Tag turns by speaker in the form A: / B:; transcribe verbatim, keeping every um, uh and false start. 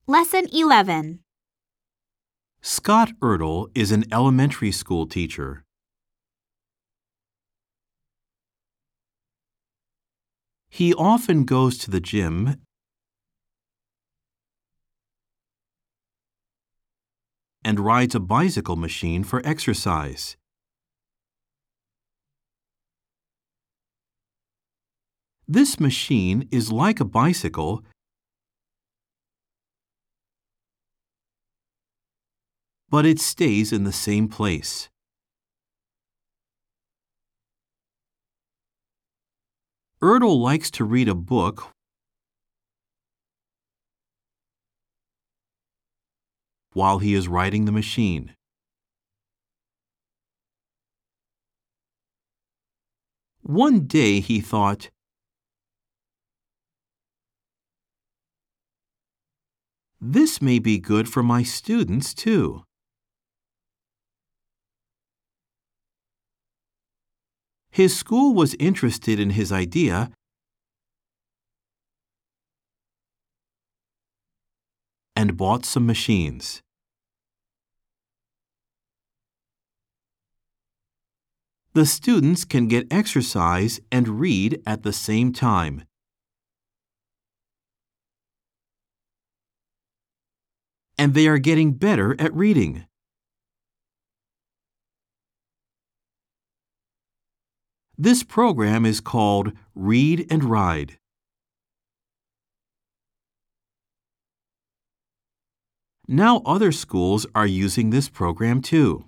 A: Lesson eleven.
B: Scott Ertl is an elementary school teacher. He often goes to the gym and rides a bicycle machine for exercise. This machine is like a bicycle, but it stays in the same place. Ertl likes to read a book while he is riding the machine. One day he thought, "This may be good for my students too." His school was interested in his idea and bought some machines. The students can get exercise and read at the same time. And they are getting better at reading. This program is called Read and Ride. Now other schools are using this program too.